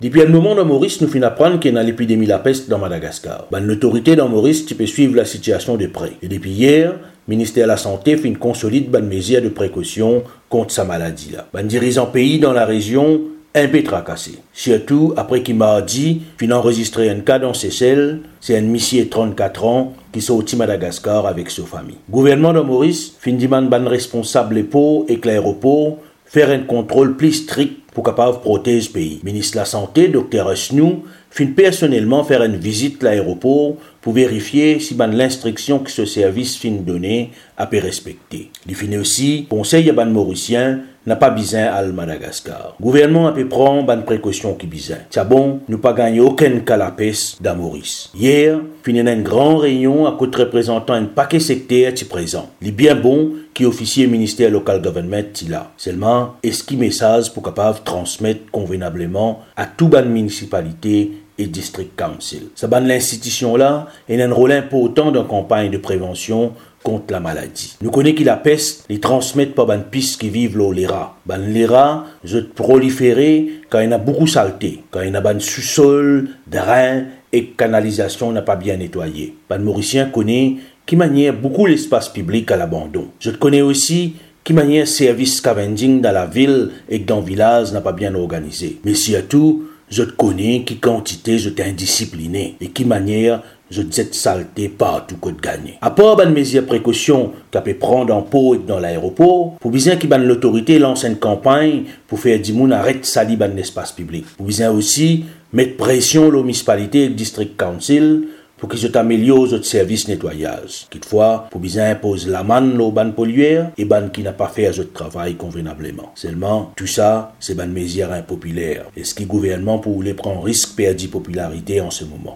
Depuis un moment dans Maurice, nous finissons apprendre qu'il y a l'épidémie de la peste dans Madagascar. L'autorité dans Maurice, tu peux suivre la situation de près. Et depuis hier, le ministère de la Santé fait une consolide bonne mesure de précaution contre sa maladie là. Dirigeant pays dans la région un peu tracassé. Surtout après qu'il m'a dit qu'il a enregistré un cas dans Seychelles, c'est un monsieur de 34 ans qui sorti Madagascar avec sa famille. Le gouvernement de Maurice fin demande ban responsable pour et que l'aéroport faire un contrôle plus strict pour capable protéger le pays. Le ministre de la Santé, Dr Ashnou, fin personnellement faire une visite à l'aéroport pour vérifier si l'instruction que ce service fin donné a pu respecter. Il finit aussi conseil à ban Mauricien n'a pas besoin à Madagascar. Le gouvernement a pu prendre une précaution qui besoin. C'est bon, nous pas gagné aucun cas la peste dans Maurice. Hier, fini une grande réunion à côté représentant un paquet sectaire qui présent. Il est bien bon qui officier ministère local government là. Seulement, est-ce qu'il message pour capable transmettre convenablement à toute bonne municipalité et district council. Ça ban l'institution là et a un rôle important dans la campagne de prévention contre la maladie. Nous connaissons que la peste les transmettent par une piste qui vivent les rats. Les rats, je proliférer quand il y a beaucoup de saleté, quand il y a un sous-sol, drain et canalisation n'a pas bien nettoyé. Mauricien connaît qui manière beaucoup l'espace public à l'abandon. Je connais aussi qui manière service scavenging dans la ville et dans le village n'a pas bien organisé. Mais surtout, je te connais qui quantité je t'ai indiscipliné et qui manière je te cette saleté partout que de gagner. À part ban mesures précautions qu'a pu prendre en pot et dans l'aéroport, pour bien qui ban l'autorité lance une campagne pour faire du monde arrête salir ban l'espace public. Pour bien aussi mettre pression aux municipalités et district council pour qu'ils améliorent autres services nettoyage. Toutefois, pour bien impose la manne aux ban pollueurs et ban qui n'a pas fait notre travail convenablement. Seulement, tout ça, c'est ban mesures impopulaires. Est-ce que le gouvernement pour les prendre risque perdre popularité en ce moment?